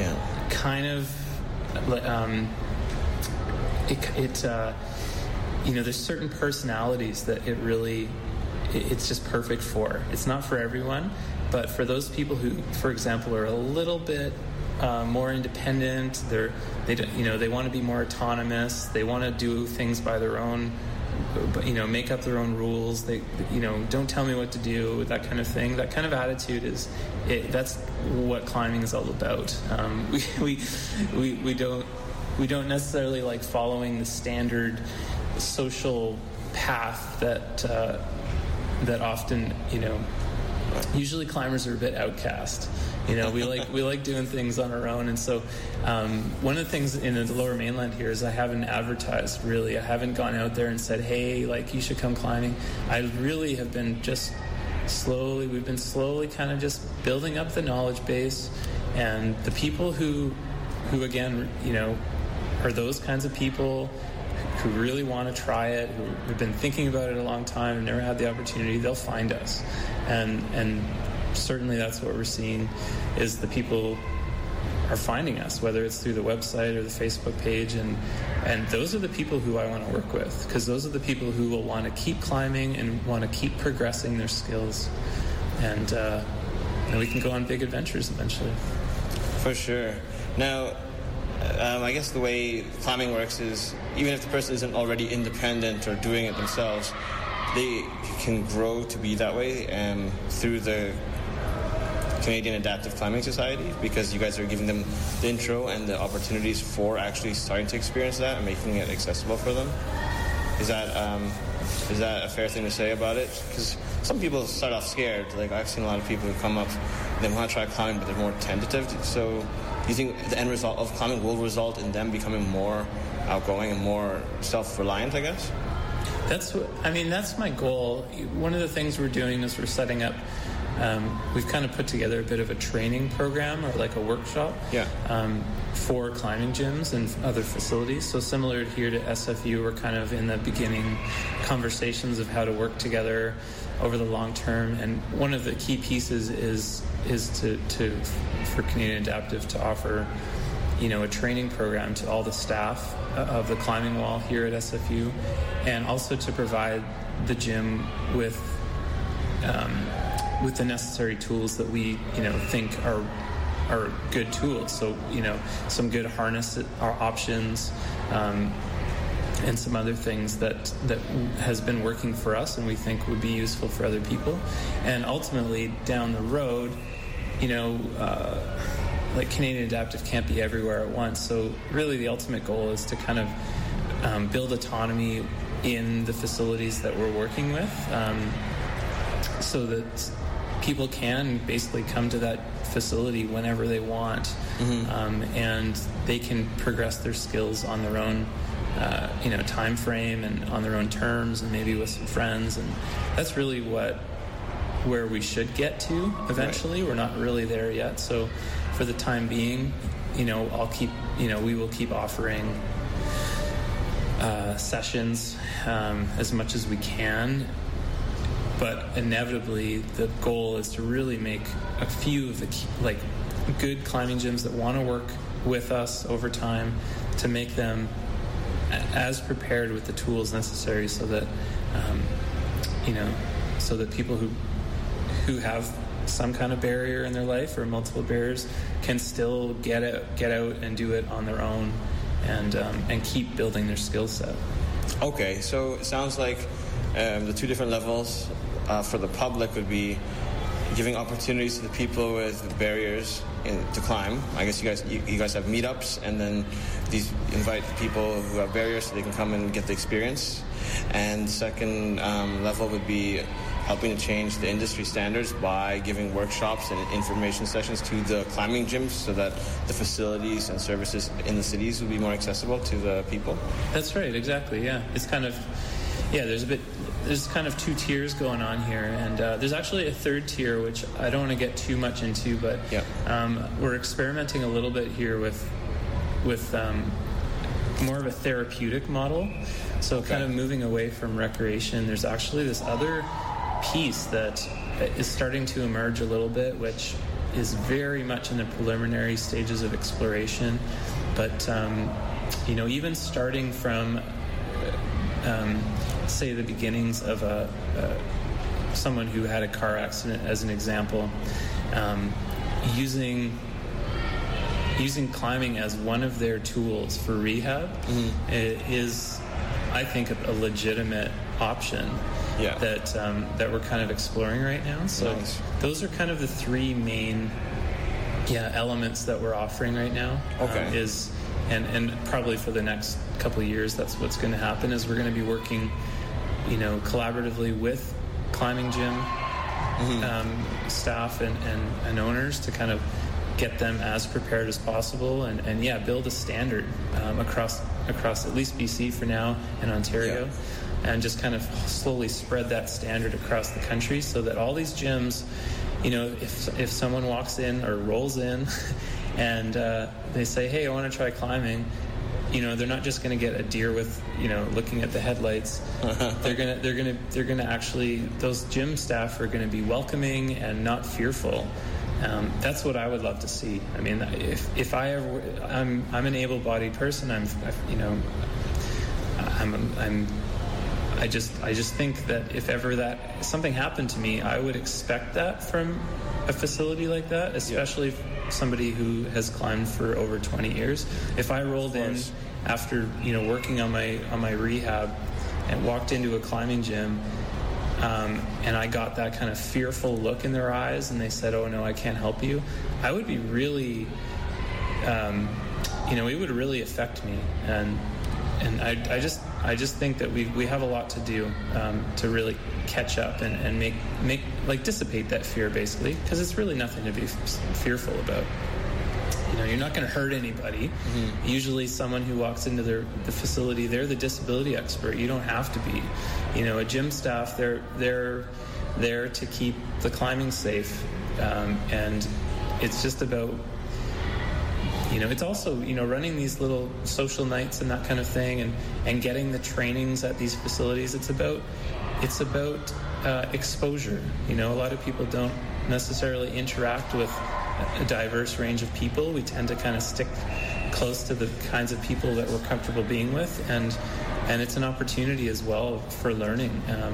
there's certain personalities that it's just perfect for. It's not for everyone, but for those people who, for example, are a little bit more independent, they want to be more autonomous, they want to do things by their own, make up their own rules, they don't tell me what to do, that kind of thing. That kind of attitude that's what climbing is all about. We don't necessarily like following the standard social path that often, usually climbers are a bit outcast. We like doing things on our own, and so one of the things in the Lower Mainland here is I haven't advertised, really. I haven't gone out there and said, hey, like, you should come climbing. I really have been we've been slowly kind of just building up the knowledge base, and the people who again, are those kinds of people who really want to try it, who have been thinking about it a long time and never had the opportunity, they'll find us. And certainly that's what we're seeing, is the people are finding us, whether it's through the website or the Facebook page, and those are the people who I want to work with, because those are the people who will want to keep climbing and want to keep progressing their skills, and we can go on big adventures eventually. For sure. Now, I guess the way climbing works is, even if the person isn't already independent or doing it themselves, they can grow to be that way through the Canadian Adaptive Climbing Society, because you guys are giving them the intro and the opportunities for actually starting to experience that and making it accessible for them. Is that a fair thing to say about it? Because some people start off scared. Like, I've seen a lot of people who come up, they want to try climbing, but they're more tentative. So do you think the end result of climbing will result in them becoming more outgoing and more self-reliant, I guess? That's my goal. One of the things we're doing is we're setting up, we've kind of put together a bit of a training program or like a workshop for climbing gyms and other facilities. So similar here to SFU, we're kind of in the beginning conversations of how to work together over the long term. And one of the key pieces is for Canadian Adaptive to offer, a training program to all the staff of the climbing wall here at SFU, and also to provide the gym with the necessary tools that we think are good tools. So some good harness options, and some other things that has been working for us and we think would be useful for other people. And ultimately down the road, like Canadian Adaptive can't be everywhere at once. So really the ultimate goal is to kind of build autonomy in the facilities that we're working with, so that people can basically come to that facility whenever they want, and they can progress their skills on their own time frame and on their own terms, and maybe with some friends. And that's really where we should get to eventually. Right. We're not really there yet, so for the time being, we will keep offering sessions as much as we can, but inevitably the goal is to really make a few of the good climbing gyms that want to work with us over time, to make them as prepared with the tools necessary, so that so that people who have some kind of barrier in their life or multiple barriers can still get out and do it on their own, and keep building their skill set. Okay, so it sounds like the two different levels for the public would be giving opportunities to the people with barriers to climb. I guess you guys have meetups, and then these invite people who have barriers so they can come and get the experience. And the second level would be helping to change the industry standards by giving workshops and information sessions to the climbing gyms, so that the facilities and services in the cities will be more accessible to the people. That's right, exactly, yeah. It's kind of, there's kind of two tiers going on here, and there's actually a third tier, which I don't want to get too much into, but we're experimenting a little bit here with more of a therapeutic model. So kind of moving away from recreation. There's actually this other piece that is starting to emerge a little bit, which is very much in the preliminary stages of exploration. But, even starting from, say, the beginnings of someone who had a car accident, as an example, using climbing as one of their tools for rehab is, I think, a legitimate option that we're kind of exploring right now. So those are kind of the three main elements that we're offering right now. Okay. And probably for the next couple of years, that's what's going to happen, is we're going to be working collaboratively with climbing gym staff and owners to kind of get them as prepared as possible, and build a standard across at least BC for now, and Ontario, and just kind of slowly spread that standard across the country, so that all these gyms, if someone walks in or rolls in and they say, hey, I want to try climbing, they're not just going to get a deer with, looking at the headlights. They're gonna actually, those gym staff are going to be welcoming and not fearful. That's what I would love to see. I mean, if I ever, I'm an able-bodied person. I just think that if ever that something happened to me, I would expect that from a facility like that, especially somebody who has climbed for over 20 years. If I rolled in after working on my rehab and walked into a climbing gym, and I got that kind of fearful look in their eyes, and they said, oh no, I can't help you, I would be really, it would really affect me. And I just think that we have a lot to do to really catch up and make like dissipate that fear, basically, because it's really nothing to be fearful about. You're not going to hurt anybody. Mm-hmm. Usually someone who walks into the facility, they're the disability expert. You don't have to be. A gym staff, they're there to keep the climbing safe. And it's just about, it's also, running these little social nights and that kind of thing and getting the trainings at these facilities. It's about exposure. A lot of people don't necessarily interact with a diverse range of people. We tend to kind of stick close to the kinds of people that we're comfortable being with, and it's an opportunity as well for learning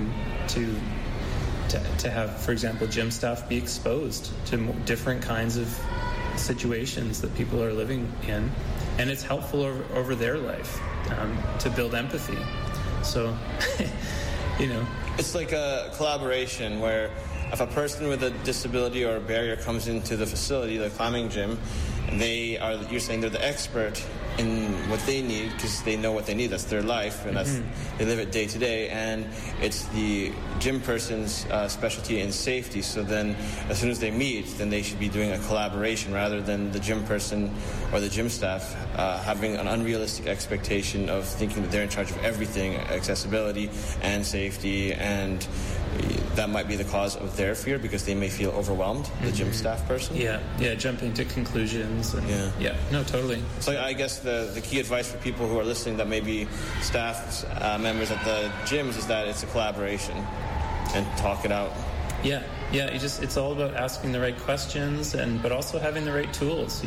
to have, for example, gym staff be exposed to different kinds of situations that people are living in, and it's helpful over their life to build empathy. So, it's like a collaboration where if a person with a disability or a barrier comes into the facility, the climbing gym, you're saying they're the expert in what they need because they know what they need. That's their life, and they live it day to day. And it's the gym person's specialty in safety. So then, as soon as they meet, then they should be doing a collaboration rather than the gym person or the gym staff having an unrealistic expectation of thinking that they're in charge of everything, accessibility and safety, and that might be the cause of their fear because they may feel overwhelmed, the gym staff person. Jumping to conclusions. No, totally. So I guess the key advice for people who are listening that may be staff members at the gyms is that it's a collaboration and talk it out. It's all about asking the right questions but also having the right tools.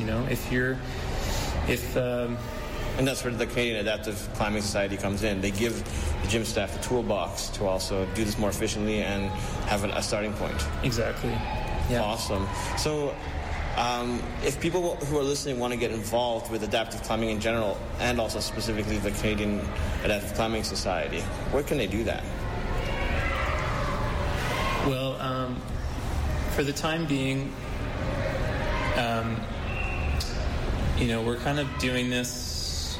And that's where the Canadian Adaptive Climbing Society comes in. They give the gym staff a toolbox to also do this more efficiently and have a starting point. Exactly. Yeah. Awesome. So if people who are listening want to get involved with adaptive climbing in general and also specifically the Canadian Adaptive Climbing Society, where can they do that? Well, for the time being, we're kind of doing this.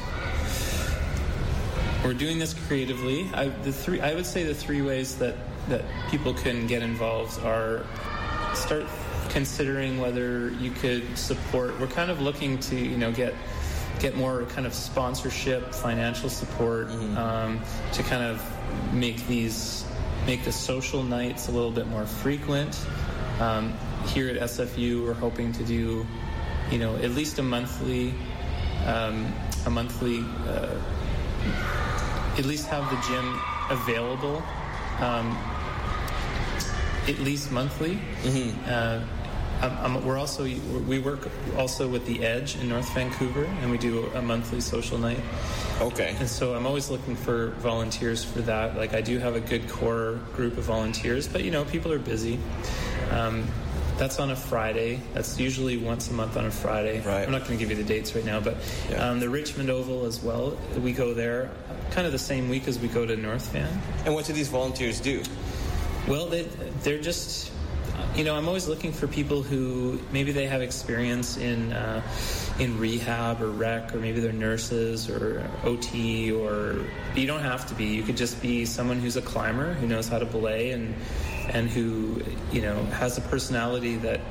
We're doing this creatively. I would say the three ways that people can get involved are start considering whether you could support. We're kind of looking to get more kind of sponsorship, financial support to kind of make the social nights a little bit more frequent. Here at SFU, we're hoping to do at least a monthly. At least have the gym available at least monthly. We work also with the Edge in North Vancouver, and we do a monthly social night. Okay. And so I'm always looking for volunteers for that. Like, I do have a good core group of volunteers, but people are busy. That's on a Friday. That's usually once a month on a Friday. Right. I'm not going to give you the dates right now, but the Richmond Oval as well. We go there kind of the same week as we go to North Van. And what do these volunteers do? Well, they're just, I'm always looking for people who maybe they have experience in rehab or rec, or maybe they're nurses or OT, or you don't have to be. You could just be someone who's a climber who knows how to belay and who has a personality that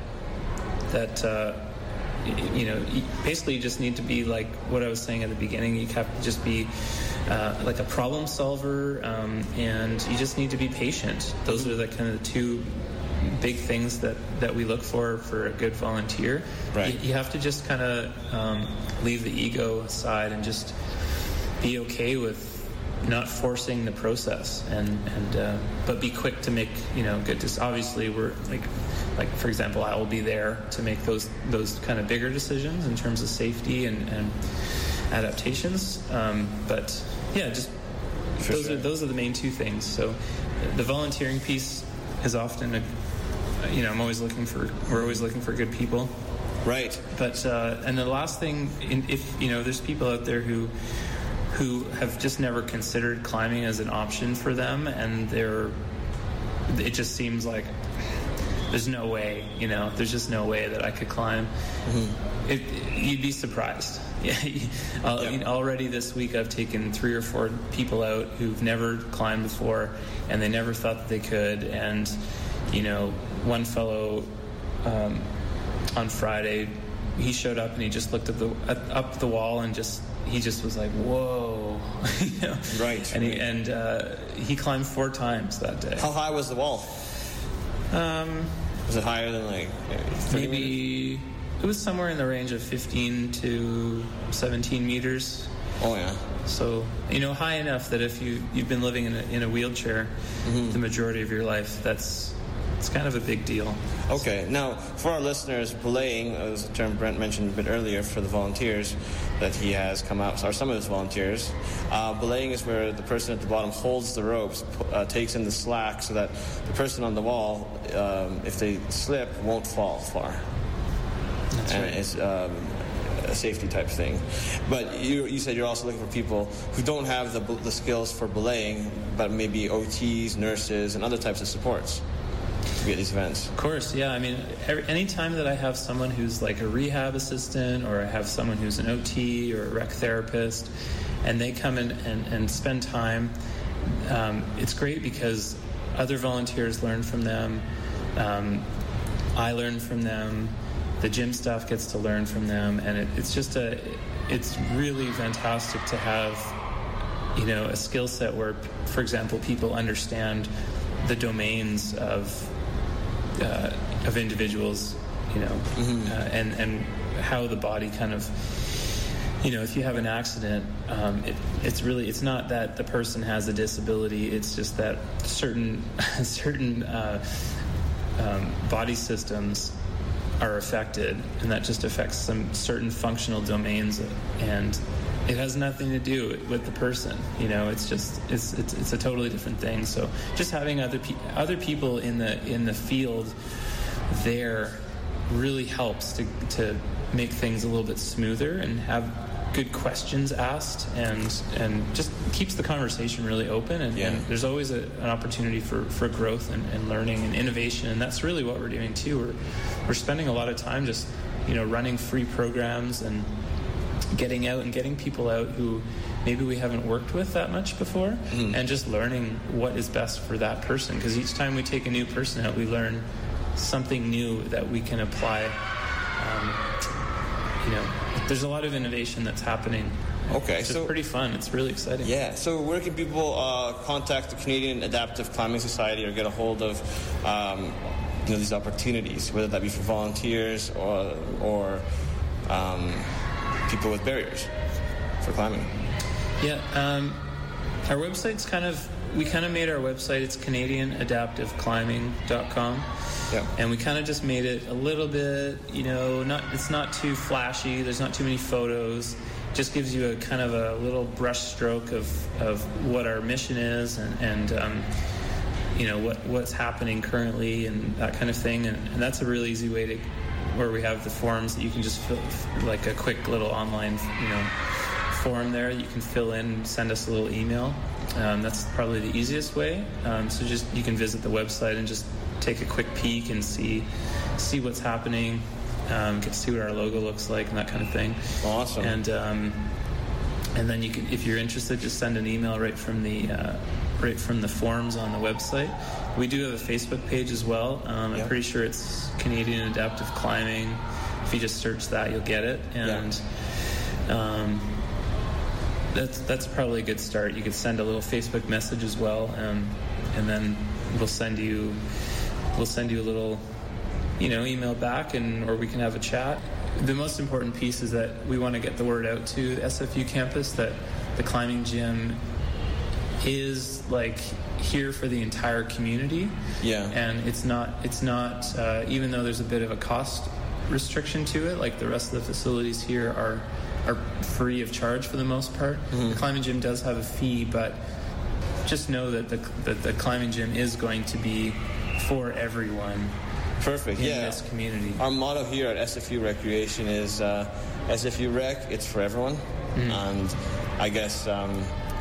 basically you just need to be like what I was saying at the beginning. You have to just be like a problem solver, and you just need to be patient. Those are the kind of the two big things that we look for a good volunteer. Right. You have to just kind of leave the ego aside and just be okay with not forcing the process, but be quick to make good decisions. Obviously, we're like for example, I will be there to make those kind of bigger decisions in terms of safety and adaptations. But yeah, just those are the main two things. So the volunteering piece is often we're always looking for good people. Right. But and the last thing, if there's people out there who have just never considered climbing as an option for them, and it just seems like there's no way, there's just no way that I could climb. You'd be surprised. Already this week I've taken 3 or 4 people out who've never climbed before, and they never thought that they could. And one fellow on Friday, he showed up and he just looked up the wall and he just was like, whoa. Right. And he climbed 4 times that day. How high was the wall? Was it higher than 30 maybe meters? It was somewhere in the range of 15 to 17 meters. Oh yeah. So high enough that if you've been living in a wheelchair the majority of your life, it's kind of a big deal. Okay, now for our listeners, belaying is a term Brent mentioned a bit earlier for the volunteers that he has come out, or some of his volunteers. Belaying is where the person at the bottom holds the ropes, takes in the slack so that the person on the wall, if they slip, won't fall far. That's and right. It's a safety type thing. But you said you're also looking for people who don't have the skills for belaying, but maybe OTs, nurses, and other types of supports to be at these events. Of course, yeah. I mean, anytime that I have someone who's like a rehab assistant, or I have someone who's an OT or a rec therapist, and they come in and spend time, it's great because other volunteers learn from them. I learn from them. The gym staff gets to learn from them, and it's really fantastic to have, a skill set where, for example, people understand the domains of individuals, and how the body kind of, if you have an accident, it's not that the person has a disability. It's just that certain body systems are affected, and that just affects some certain functional domains, and it has nothing to do with the person. It's a totally different thing. So just having other people in the field there really helps to make things a little bit smoother and have good questions asked, and just keeps the conversation really open, and there's always an opportunity for growth and learning and innovation, and that's really what we're doing too. We're spending a lot of time just running free programs and getting out and getting people out who maybe we haven't worked with that much before, and just learning what is best for that person, because each time we take a new person out, we learn something new that we can apply. There's a lot of innovation that's happening. Okay, so it's pretty fun. It's really exciting. Yeah. So where can people contact the Canadian Adaptive Climbing Society or get a hold of these opportunities, whether that be for volunteers or people with barriers for climbing? Yeah. Our website's we made our website. It's CanadianAdaptiveClimbing.com. Yeah. And we kind of just made it a little bit, it's not too flashy. There's not too many photos. Just gives you a kind of a little brush stroke of what our mission is and what's happening currently and that kind of thing. And that's a really easy way where we have the forms that you can just fill, like a quick little online, form there you can fill in, send us a little email. That's probably the easiest way. So just you can visit the website and just take a quick peek and see what's happening, get to see what our logo looks like and that kind of thing. Awesome. And then you can, if you're interested, just send an email right from the forms on the website. We do have a Facebook page as well. I'm pretty sure it's Canadian Adaptive Climbing. If you just search that, you'll get it. And that's probably a good start. You could send a little Facebook message as well, and then we'll send you a little, email back, or we can have a chat. The most important piece is that we want to get the word out to the SFU campus that the climbing gym is here for the entire community. Yeah. And it's not even though there's a bit of a cost restriction to it, like the rest of the facilities here are free of charge for the most part. The climbing gym does have a fee, but just know that the climbing gym is going to be for everyone. Perfect. In this community. Our motto here at SFU Recreation is SFU Rec, it's for everyone. And I guess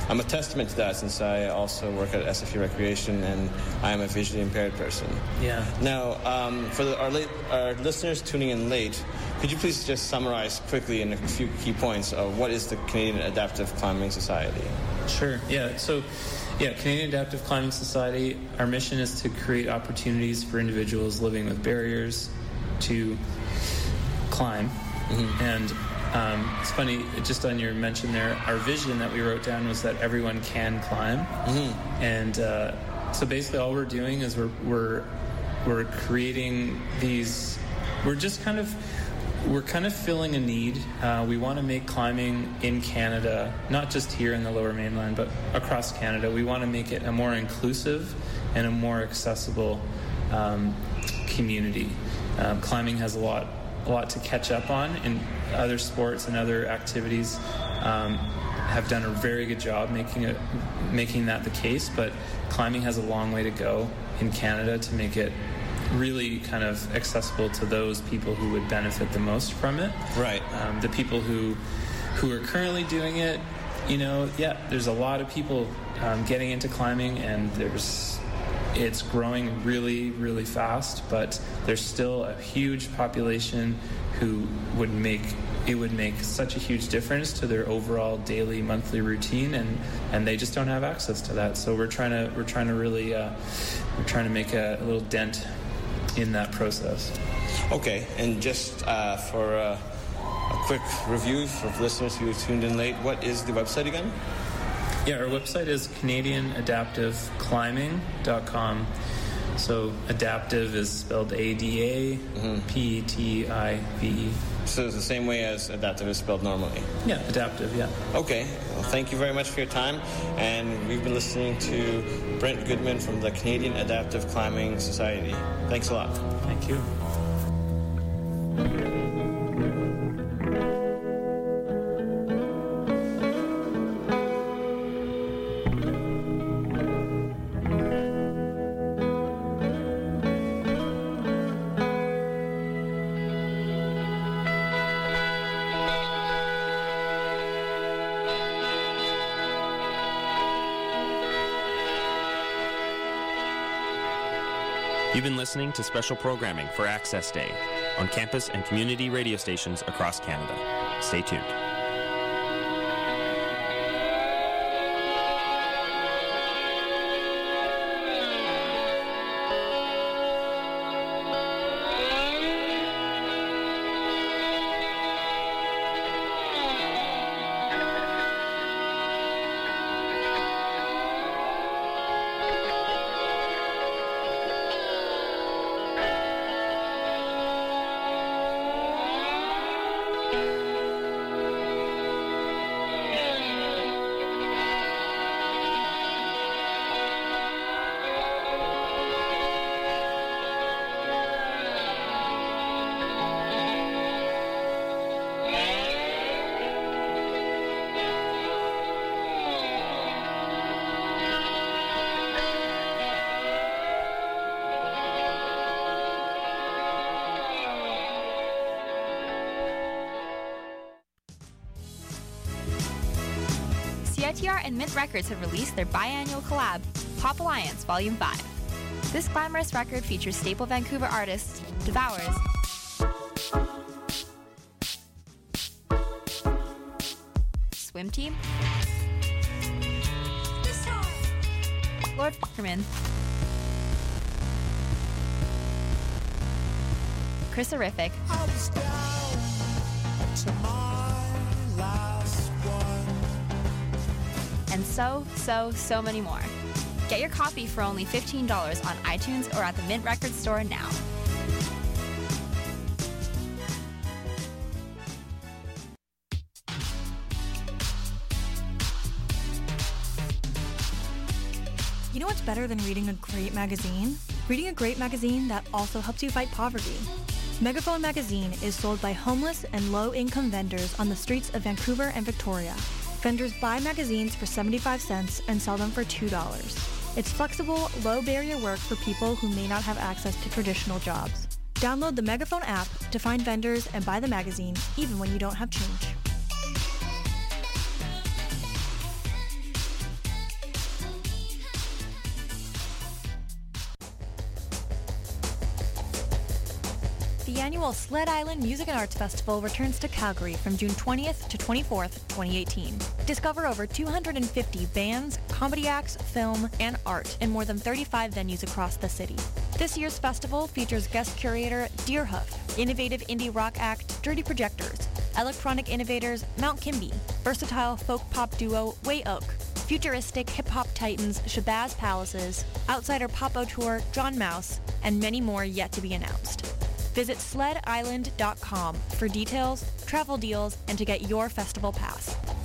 I'm a testament to that, since I also work at SFU Recreation and I am a visually impaired person. Yeah. Now, for our listeners tuning in late, could you please just summarize quickly in a few key points of what is the Canadian Adaptive Climbing Society? Sure. Yeah. So, Canadian Adaptive Climbing Society, our mission is to create opportunities for individuals living with barriers to climb. Mm-hmm. And it's funny, just on your mention there, our vision that we wrote down was that everyone can climb. Mm-hmm. And so basically all we're doing is we're creating these, we're kind of filling a need. We want to make climbing in Canada, not just here in the Lower Mainland, but across Canada. We want to make it a more inclusive and a more accessible community. Climbing has a lot to catch up on, and other sports and other activities have done a very good job making that the case, but climbing has a long way to go in Canada to make it really kind of accessible to those people who would benefit the most from it. Right. The people who are currently doing it, there's a lot of people getting into climbing, and it's growing really, really fast, but there's still a huge population who would make such a huge difference to their overall daily, monthly routine, and they just don't have access to that. So we're trying to make a little dent in that process. Okay, and just for a quick review for listeners who tuned in late, what is the website again? Yeah, our website is CanadianAdaptiveClimbing.com. So adaptive is spelled ADAPTIVE. So it's the same way as adaptive is spelled normally? Yeah, adaptive, yeah. Okay, well, thank you very much for your time. And we've been listening to Brent Goodman from the Canadian Adaptive Climbing Society. Thanks a lot. Thank you. You've been listening to special programming for Access Day on campus and community radio stations across Canada. Stay tuned. CITR and Mint Records have released their biannual collab, Pop Alliance Volume 5. This glamorous record features staple Vancouver artists Devours, Swim Team, Lord Fuckerman, Chris-erific, and so many more. Get your copy for only $15 on iTunes or at the Mint Records store now. You know what's better than reading a great magazine? Reading a great magazine that also helps you fight poverty. Megaphone Magazine is sold by homeless and low-income vendors on the streets of Vancouver and Victoria. Vendors buy magazines for 75 cents and sell them for $2. It's flexible, low-barrier work for people who may not have access to traditional jobs. Download the Megaphone app to find vendors and buy the magazine, even when you don't have change. The annual Sled Island Music and Arts Festival returns to Calgary from June 20th to 24th, 2018. Discover over 250 bands, comedy acts, film, and art in more than 35 venues across the city. This year's festival features guest curator Deerhoof, innovative indie rock act Dirty Projectors, electronic innovators Mount Kimby, versatile folk pop duo Way Oak, futuristic hip-hop titans Shabazz Palaces, outsider pop auteur John Mouse, and many more yet to be announced. Visit sledisland.com for details, travel deals, and to get your festival pass.